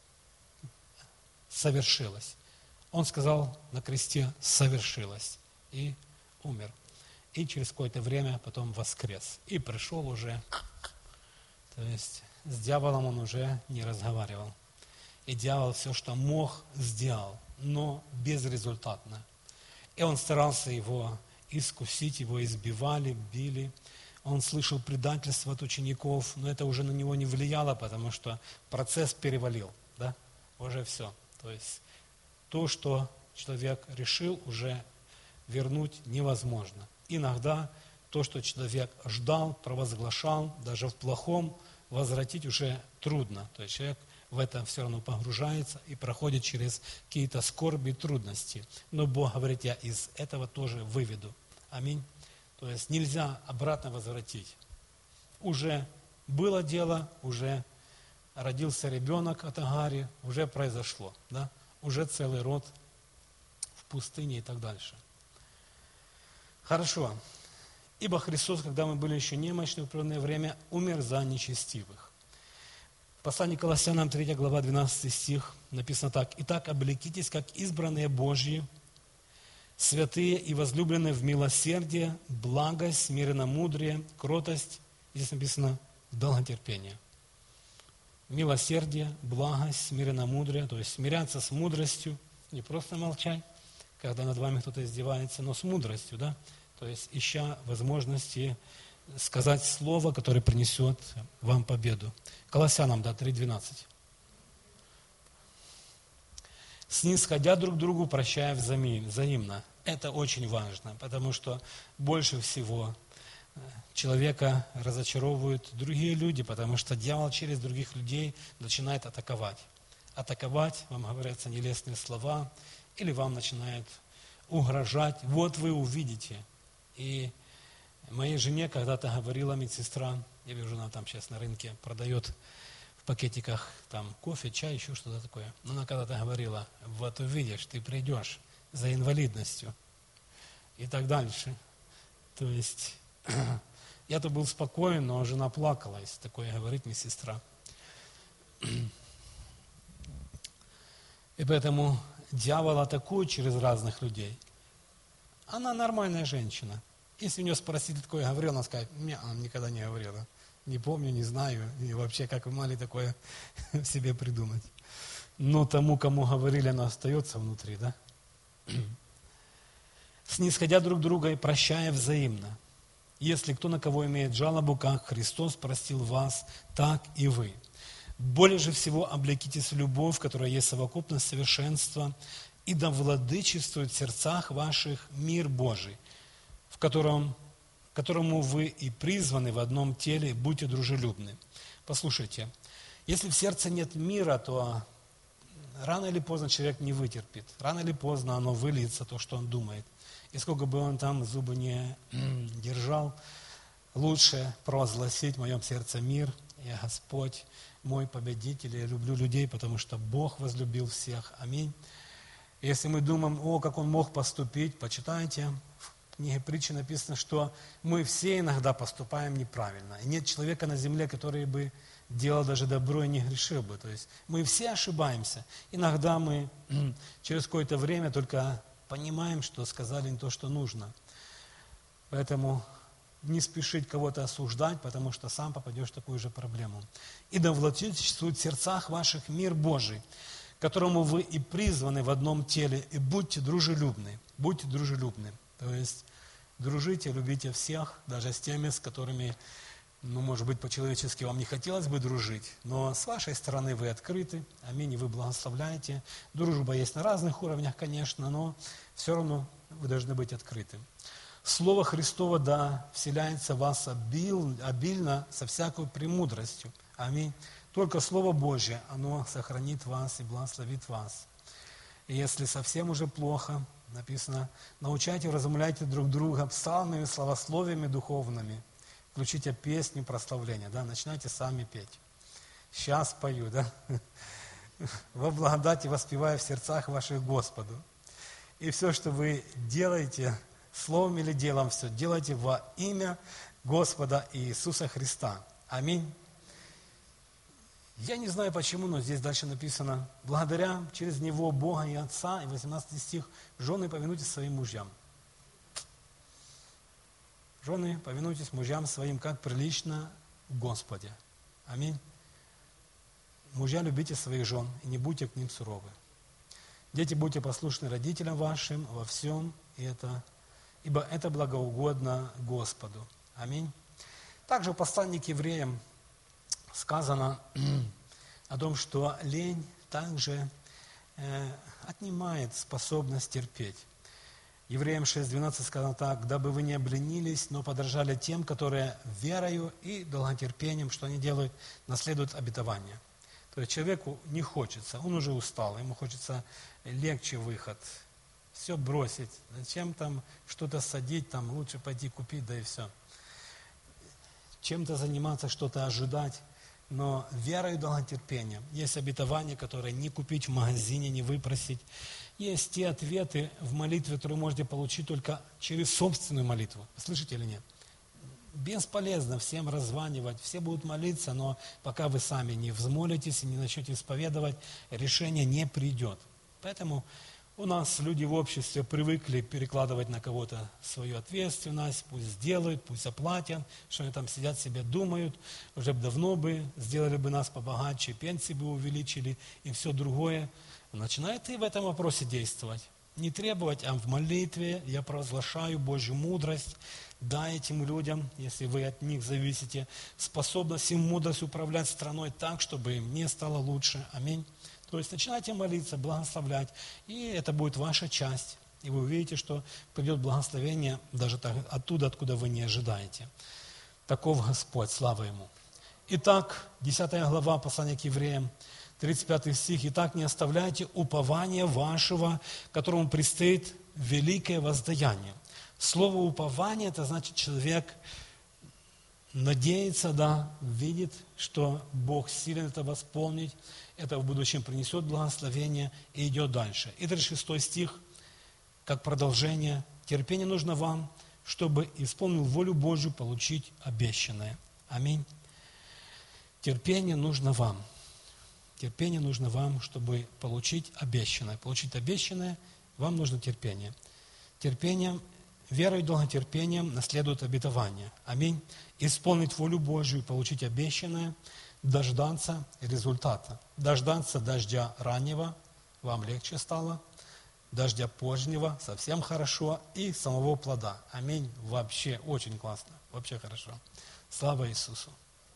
совершилось. Он сказал на кресте: совершилось. И умер. И через какое-то время потом воскрес. И пришел уже, то есть с дьяволом он уже не разговаривал. И дьявол все, что мог, сделал, но безрезультатно. И он старался его искусить, его избивали, били. Он слышал предательство от учеников, но это уже на него не влияло, потому что процесс перевалил, да, уже все. То есть то, что человек решил, уже вернуть невозможно. Иногда то, что человек ждал, провозглашал, даже в плохом, возвратить уже трудно. То есть человек в это все равно погружается и проходит через какие-то скорби, трудности. Но Бог говорит: я из этого тоже выведу. Аминь. То есть нельзя обратно возвратить. Уже было дело, уже родился ребенок от Агари, уже произошло, да? Уже целый род в пустыне и так дальше. Хорошо. Ибо Христос, когда мы были еще немощны в определенное время, умер за нечестивых. Послание к Колоссянам, третья глава, двенадцатый стих, написано так: «Итак, облекитесь, как избранные Божьи, святые и возлюбленные в милосердие, благость, смиренномудрие, кротость». Здесь написано долготерпение. Милосердие, благость, смиренномудрие, то есть смиряться с мудростью, не просто молчать, когда над вами кто-то издевается, но с мудростью, да, то есть ища возможности сказать слово, которое принесет вам победу. Колоссянам, да, три двенадцать. Снисходя друг другу, прощая взаимно. Это очень важно, потому что больше всего человека разочаровывают другие люди, потому что дьявол через других людей начинает атаковать. Атаковать, вам говорятся нелестные слова, или вам начинают угрожать. Вот вы увидите. И моей жене когда-то говорила медсестра, я вижу, она там сейчас на рынке продает в пакетиках там кофе, чай, еще что-то такое. Но она когда-то говорила: вот увидишь, ты придешь за инвалидностью и так дальше. То есть я-то был спокоен, но жена плакала, если такое говорит мне сестра. И поэтому дьявол атакует через разных людей. Она нормальная женщина. Если у нее спросить, такое говорила, она скажет: нет, она никогда не говорила. Не помню, не знаю, и вообще, как вы могли такое себе придумать. Но тому, кому говорили, оно остается внутри, да? Снисходя друг друга и прощая взаимно. Если кто на кого имеет жалобу, как Христос простил вас, так и вы. Более же всего облекитесь в любовь, которая есть совокупность совершенства, и да владычествует в сердцах ваших мир Божий, в котором, которому вы и призваны в одном теле, будьте дружелюбны. Послушайте, если в сердце нет мира, то рано или поздно человек не вытерпит. Рано или поздно оно выльется, то, что он думает. И сколько бы он там зубы не держал, лучше провозгласить в моем сердце мир. Я Господь, мой победитель, я люблю людей, потому что Бог возлюбил всех. Аминь. Если мы думаем, о, как он мог поступить, почитайте, в книге притчи написано, что мы все иногда поступаем неправильно. И нет человека на земле, который бы делал даже добро и не грешил бы. То есть мы все ошибаемся. Иногда мы через какое-то время только понимаем, что сказали не то, что нужно. Поэтому не спешить кого-то осуждать, потому что сам попадешь в такую же проблему. И да владычествует в сердцах ваших мир Божий, которому вы и призваны в одном теле, и будьте дружелюбны. Будьте дружелюбны. То есть дружите, любите всех, даже с теми, с которыми, ну, может быть, по-человечески вам не хотелось бы дружить, но с вашей стороны вы открыты, аминь, и вы благословляете. Дружба есть на разных уровнях, конечно, но все равно вы должны быть открыты. Слово Христово да вселяется в вас обил, обильно со всякой премудростью. Аминь. Только Слово Божье, оно сохранит вас и благословит вас. И если совсем уже плохо, написано, научайте, вразумляйте друг друга псалмами, славословиями духовными. Включите песни, прославления, да, начинайте сами петь. Сейчас пою, да. Во благодати воспевая в сердцах ваших Господу. И все, что вы делаете, словом или делом, все делайте во имя Господа Иисуса Христа. Аминь. Я не знаю почему, но здесь дальше написано, благодаря через Него Бога и Отца, и восемнадцатый стих, жены, повинуйтесь своим мужьям. Жены, повинуйтесь мужьям своим, как прилично в Господе. Аминь. Мужья, любите своих жен, и не будьте к ним суровы. Дети, будьте послушны родителям вашим во всем, и это, ибо это благоугодно Господу. Аминь. Также в послании к евреям сказано о том, что лень также э, отнимает способность терпеть. Евреям шесть двенадцать сказано так: «Дабы вы не обленились, но подражали тем, которые верою и долготерпением, что они делают, наследуют обетование». То есть человеку не хочется, он уже устал, ему хочется легче выход, все бросить. Зачем там что-то садить, там лучше пойти купить, да и все. Чем-то заниматься, что-то ожидать. Но верой и долготерпением есть обетование, которое не купить в магазине, не выпросить. Есть те ответы в молитве, которые можете получить только через собственную молитву. Слышите или нет? Бесполезно всем раззванивать, все будут молиться, но пока вы сами не взмолитесь и не начнете исповедовать, решение не придет. Поэтому у нас люди в обществе привыкли перекладывать на кого-то свою ответственность, пусть сделают, пусть оплатят, что они там сидят себе думают, уже давно бы сделали бы нас побогаче, пенсии бы увеличили и все другое. Начинает и в этом вопросе действовать. Не требовать, а в молитве я провозглашаю Божью мудрость, дай этим людям, если вы от них зависите, способность и мудрость управлять страной так, чтобы им не стало лучше. Аминь. То есть начинайте молиться, благословлять, и это будет ваша часть. И вы увидите, что придет благословение даже так, оттуда, откуда вы не ожидаете. Таков Господь, слава Ему. Итак, десятая глава послания к евреям, тридцать пятый стих. «Итак, не оставляйте упования вашего, которому предстоит великое воздаяние». Слово «упование» – это значит, человек надеется, да, видит, что Бог силен это восполнить, это в будущем принесет благословение и идет дальше. И тридцать шестой стих, как продолжение. «Терпение нужно вам, чтобы исполнил волю Божью, получить обещанное». Аминь. Терпение нужно вам. Терпение нужно вам, чтобы получить обещанное. Получить обещанное, вам нужно терпение. Терпением, верой и долготерпением наследуют обетование. Аминь. Исполнить волю Божию, получить обещанное, дождаться результата. Дождаться дождя раннего вам легче стало, дождя позднего совсем хорошо, и самого плода. Аминь. Вообще очень классно. Вообще хорошо. Слава Иисусу.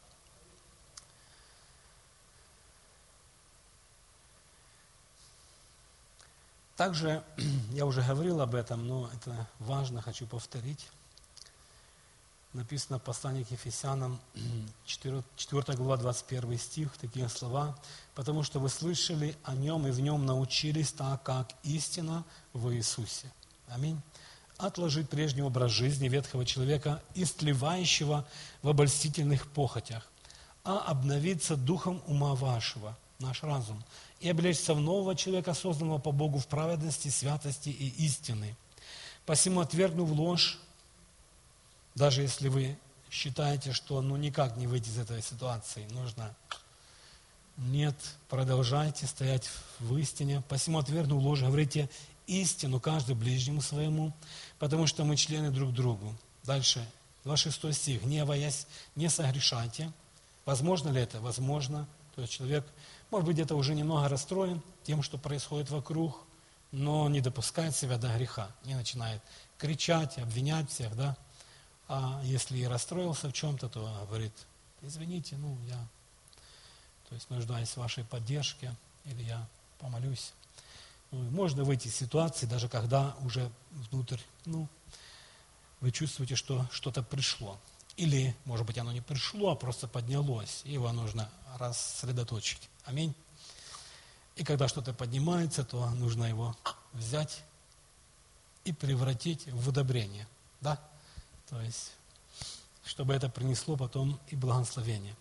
Также, я уже говорил об этом, но это важно, хочу повторить. Написано в послании к Ефесянам, четвёртая глава, двадцать первый стих, такие слова. «Потому что вы слышали о Нем и в Нем научились, так как истина в Иисусе». Аминь. «Отложить прежний образ жизни ветхого человека, истлевающего в обольстительных похотях, а обновиться духом ума вашего, наш разум, и облечься в нового человека, созданного по Богу в праведности, святости и истины. Посему, отвергнув ложь, даже если вы считаете, что ну никак не выйти из этой ситуации, нужно, нет, продолжайте стоять в истине. Посему, отвергнув ложь, говорите истину каждый ближнему своему, потому что мы члены друг другу». Дальше, двадцать шестой стих. «Гневаясь, не согрешайте». Возможно ли это? Возможно. То есть человек, может быть, где-то уже немного расстроен тем, что происходит вокруг, но не допускает себя до греха, не начинает кричать, обвинять всех, да. А если и расстроился в чем-то, то говорит: извините, ну я, то есть нуждаюсь в вашей поддержке, или я помолюсь. Ну, можно выйти из ситуации, даже когда уже внутрь, ну, вы чувствуете, что что-то пришло. Или, может быть, оно не пришло, а просто поднялось, и его нужно рассредоточить. Аминь. И когда что-то поднимается, то нужно его взять и превратить в удобрение. Да? То есть, чтобы это принесло потом и благословение.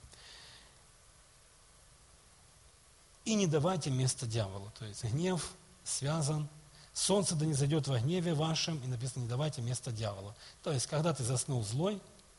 И не давайте место дьяволу. То есть, гнев связан. Солнце да не зайдет во гневе вашем, и написано: не давайте место дьяволу. То есть, когда ты заснул злой,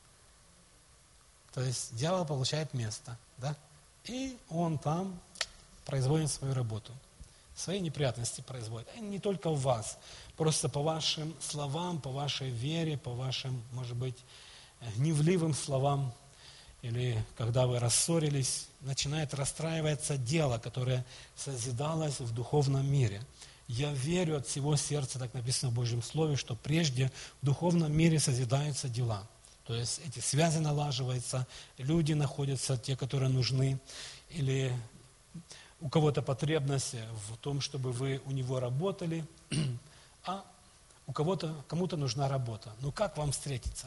то есть дьявол получает место, да? И он там производит свою работу, свои неприятности производит. И не только в вас, просто по вашим словам, по вашей вере, по вашим, может быть, гневливым словам, или когда вы рассорились, начинает расстраиваться дело, которое созидалось в духовном мире. Я верю от всего сердца, так написано в Божьем Слове, что прежде в духовном мире созидаются дела. То есть эти связи налаживаются, люди находятся, те, которые нужны, или у кого-то потребность в том, чтобы вы у него работали, а у кого-то, кому-то нужна работа. Ну как вам встретиться?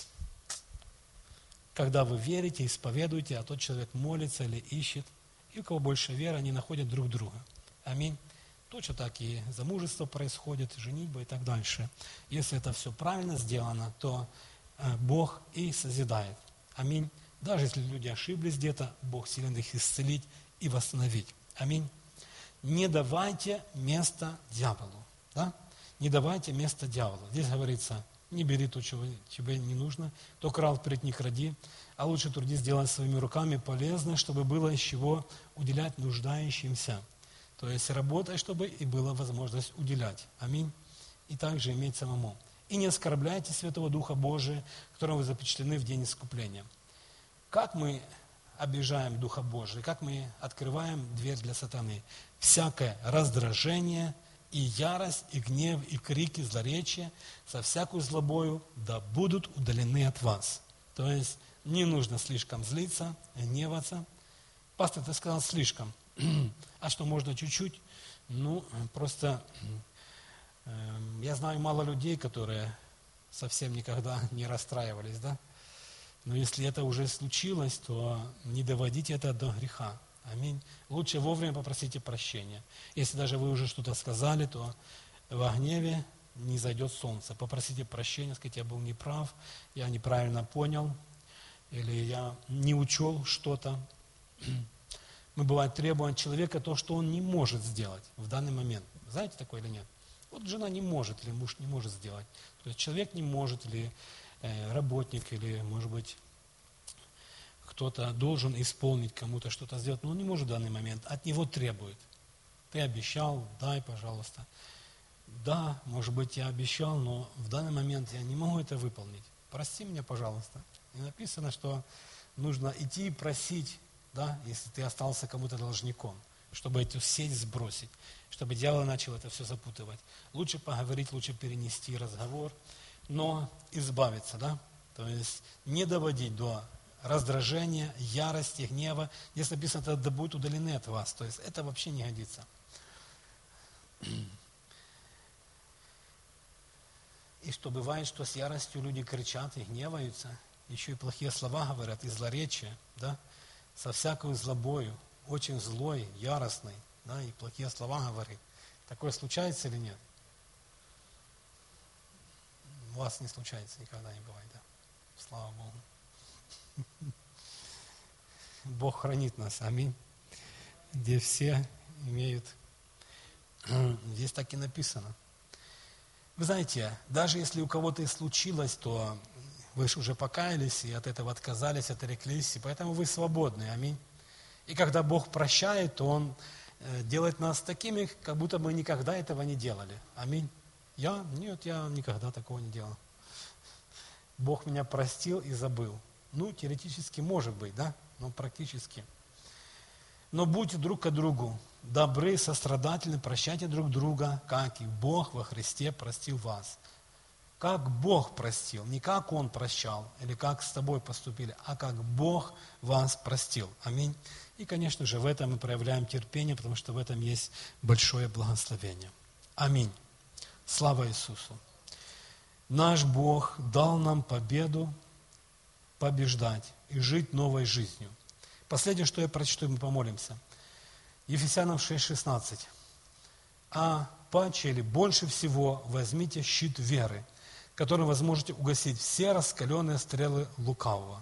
Когда вы верите, исповедуете, а тот человек молится или ищет, и у кого больше веры, они находят друг друга. Аминь. Точно так и замужество происходит, женитьба и так дальше. Если это все правильно сделано, то Бог и созидает. Аминь. Даже если люди ошиблись где-то, Бог силен их исцелить и восстановить. Аминь. Не давайте место дьяволу. Да? Не давайте место дьяволу. Здесь говорится: не бери то, чего тебе не нужно, то крал, впредь не кради, а лучше труди сделать своими руками полезно, чтобы было из чего уделять нуждающимся. То есть работай, чтобы и была возможность уделять. Аминь. И также иметь самому. И не оскорбляйте Святого Духа Божия, которым вы запечатлены в день искупления. Как мы обижаем Духа Божия, как мы открываем дверь для сатаны? Всякое раздражение и ярость, и гнев, и крики, злоречие, со всякую злобою да будут удалены от вас. То есть не нужно слишком злиться, гневаться. Пастор, ты сказал слишком. А что, можно чуть-чуть? Ну, просто... Я знаю мало людей, которые совсем никогда не расстраивались, да? Но если это уже случилось, то не доводите это до греха. Аминь. Лучше вовремя попросите прощения. Если даже вы уже что-то сказали, то во гневе не зайдет солнце. Попросите прощения, скажите: я был неправ, я неправильно понял, или я не учел что-то. Мы, бывает, требуем от человека то, что он не может сделать в данный момент. Знаете такое или нет? Вот жена не может, или муж не может сделать. То есть человек не может, или э, работник, или, может быть, кто-то должен исполнить кому-то что-то сделать, но он не может в данный момент. От него требует. Ты обещал, дай, пожалуйста. Да, может быть, я обещал, но в данный момент я не могу это выполнить. Прости меня, пожалуйста. И написано, что нужно идти и просить да, если ты остался кому-то должником, чтобы эту сеть сбросить, чтобы дьявол начал это все запутывать. Лучше поговорить, лучше перенести разговор, но избавиться, да, то есть не доводить до раздражения, ярости, гнева. Здесь написано, это да будут удалены от вас, то есть это вообще не годится. И что бывает, что с яростью люди кричат и гневаются, еще и плохие слова говорят, и злоречие, да, со всякой злобою, очень злой, яростный, да, и плохие слова говорит. Такое случается или нет? У вас не случается, никогда не бывает, да? Слава Богу. Бог хранит нас, аминь. Где все имеют, здесь так и написано. Вы знаете, даже если у кого-то и случилось, то вы же уже покаялись и от этого отказались, отреклись, и поэтому вы свободны, аминь. И когда Бог прощает, то Он делает нас такими, как будто мы никогда этого не делали, аминь. Я? Нет, я никогда такого не делал. Бог меня простил и забыл. Ну, теоретически может быть, да, но практически. Но будьте друг к другу добры, сострадательны, прощайте друг друга, как и Бог во Христе простил вас. Как Бог простил, не как Он прощал, или как с тобой поступили, а как Бог вас простил. Аминь. И, конечно же, в этом мы проявляем терпение, потому что в этом есть большое благословение. Аминь. Слава Иисусу. Наш Бог дал нам победу побеждать и жить новой жизнью. Последнее, что я прочту, мы помолимся. Ефесянам шесть шестнадцать. А паче или больше всего возьмите щит веры, которым вы сможете угасить все раскаленные стрелы лукавого.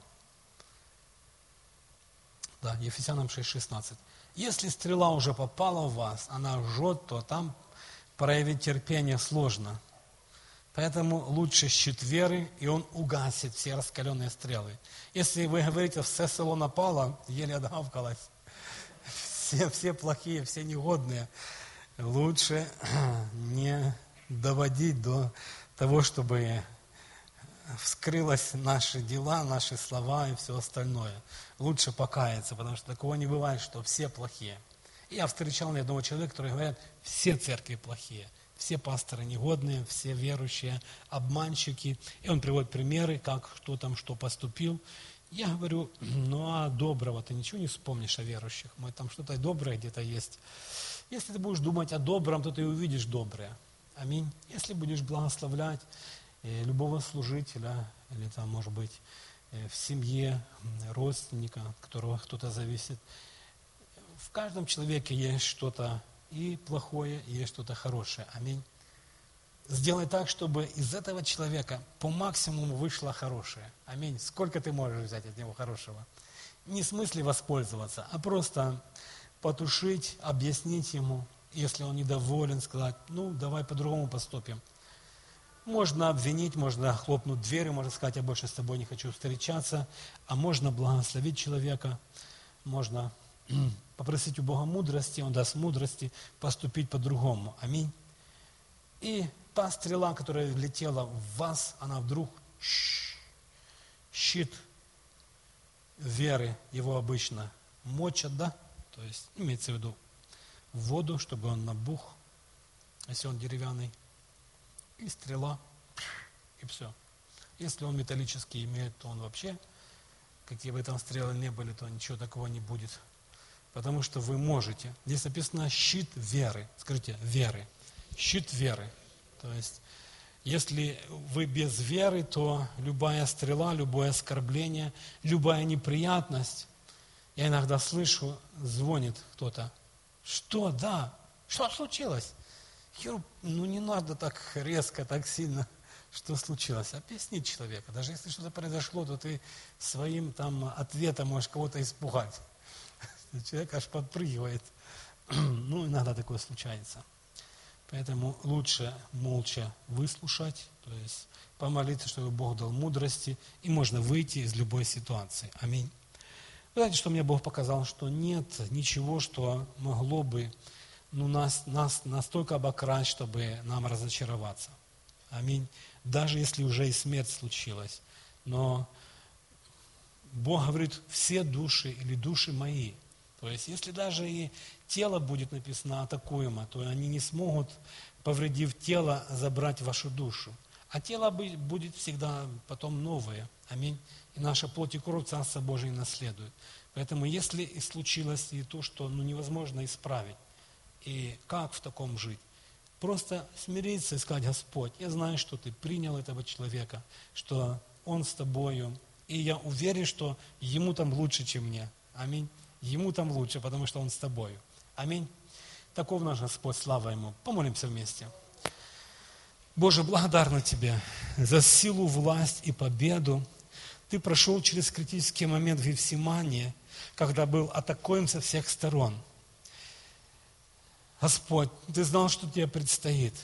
Да, Ефесянам шесть шестнадцать. Если стрела уже попала в вас, она жжет, то там проявить терпение сложно. Поэтому лучше щит веры, и он угасит все раскаленные стрелы. Если вы говорите, все село напало, еле отгавкалось, все, все плохие, все негодные, лучше не доводить до того, чтобы вскрылось наши дела, наши слова и все остальное. Лучше покаяться, потому что такого не бывает, что все плохие. И я встречал ни одного человека, который говорит, все церкви плохие. Все пасторы негодные, все верующие, обманщики. И он приводит примеры, как кто там что поступил. Я говорю, ну а доброго ты ничего не вспомнишь о верующих? Может, там что-то доброе где-то есть. Если ты будешь думать о добром, то ты увидишь доброе. Аминь. Если будешь благословлять э, любого служителя, или там, может быть, э, в семье родственника, от которого кто-то зависит, в каждом человеке есть что-то и плохое, и есть что-то хорошее. Аминь. Сделай так, чтобы из этого человека по максимуму вышло хорошее. Аминь. Сколько ты можешь взять от него хорошего? Не в смысле воспользоваться, а просто потушить, объяснить ему, если он недоволен, сказать, ну, давай по-другому поступим. Можно обвинить, можно хлопнуть дверью, можно сказать, я больше с тобой не хочу встречаться, а можно благословить человека, можно попросить у Бога мудрости, Он даст мудрости поступить по-другому. Аминь. И та стрела, которая влетела в вас, она вдруг щит веры его обычно мочат, да? То есть имеется в виду в воду, чтобы он набух, если он деревянный, и стрела, и все. Если он металлический имеет, то он вообще, какие бы там стрелы не были, то ничего такого не будет. Потому что вы можете. Здесь написано щит веры. Скажите, веры. Щит веры. То есть, если вы без веры, то любая стрела, любое оскорбление, любая неприятность, я иногда слышу, звонит кто-то. Что? Да. Что случилось? Юр, ну не надо так резко, так сильно. Что случилось? Объясни человека. Даже если что-то произошло, то ты своим там ответом можешь кого-то испугать. Человек аж подпрыгивает. Ну, иногда такое случается. Поэтому лучше молча выслушать, то есть помолиться, чтобы Бог дал мудрости, и можно выйти из любой ситуации. Аминь. Вы знаете, что мне Бог показал? Что нет ничего, что могло бы ну, нас, нас настолько обокрасть, чтобы нам разочароваться. Аминь. Даже если уже и смерть случилась. Но Бог говорит, все души или души мои. То есть, если даже и тело будет написано атакуемо, то они не смогут, повредив тело, забрать вашу душу. А тело будет всегда потом новое. Аминь. И наша плоть и кровь Царство Божие наследует. Поэтому, если и случилось и то, что ну, невозможно исправить, и как в таком жить? Просто смириться и сказать: Господь, я знаю, что Ты принял этого человека, что он с Тобою, и я уверен, что ему там лучше, чем мне. Аминь. Ему там лучше, потому что он с Тобою. Аминь. Таков наш Господь, слава Ему. Помолимся вместе. Боже, благодарна Тебе за силу, власть и победу. Ты прошел через критический момент в Гефсимании, когда был атакуем со всех сторон. Господь, Ты знал, что Тебе предстоит.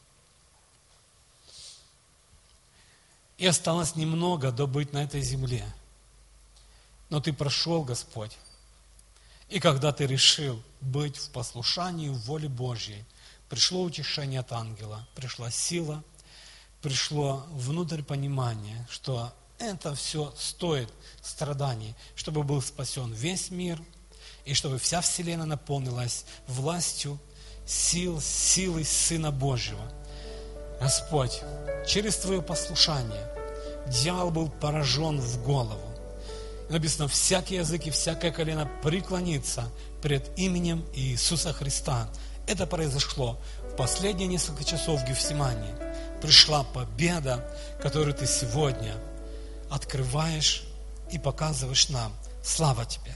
И осталось немного добыть на этой земле. Но Ты прошел, Господь. И когда Ты решил быть в послушании в воле Божьей, пришло утешение от ангела, пришла сила, пришло внутрь понимание, что это все стоит страданий, чтобы был спасен весь мир, и чтобы вся вселенная наполнилась властью, сил, силой Сына Божьего. Господь, через Твое послушание дьявол был поражен в голову. Написано, всякий язык и всякое колено преклонится пред именем Иисуса Христа. Это произошло в последние несколько часов в Гефсимании. Пришла победа, которую Ты сегодня открываешь и показываешь нам. Слава Тебе!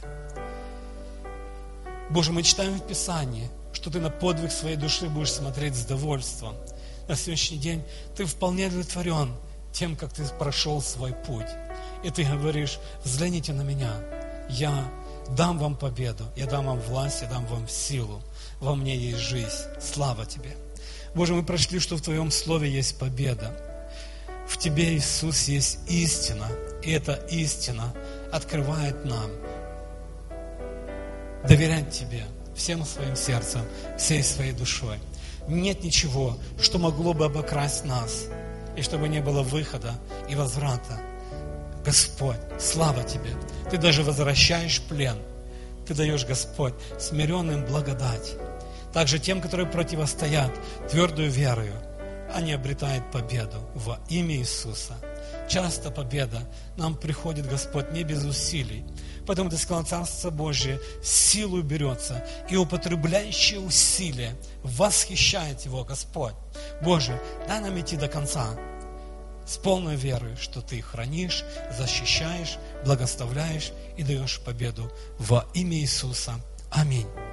Боже, мы читаем в Писании, что Ты на подвиг своей души будешь смотреть с довольством. На сегодняшний день Ты вполне удовлетворен тем, как Ты прошел свой путь. И Ты говоришь: взгляните на меня, я дам вам победу, я дам вам власть, я дам вам силу. Во мне есть жизнь. Слава Тебе! Боже, мы прошли, что в Твоем Слове есть победа. В Тебе, Иисус, есть истина. И эта истина открывает нам доверять Тебе всем своим сердцем, всей своей душой. Нет ничего, что могло бы обокрасть нас, и чтобы не было выхода и возврата. Господь, слава Тебе! Ты даже возвращаешь плен. Ты даешь, Господь, смиренным благодать. Также тем, которые противостоят твердую верою, они обретают победу во имя Иисуса. Часто победа нам приходит, Господь, не без усилий. Поэтому Ты сказал, Царство Божие силой берется, и употребляющее усилия восхищает Его, Господь. Боже, дай нам идти до конца с полной верой, что Ты хранишь, защищаешь, благословляешь и даешь победу во имя Иисуса. Аминь.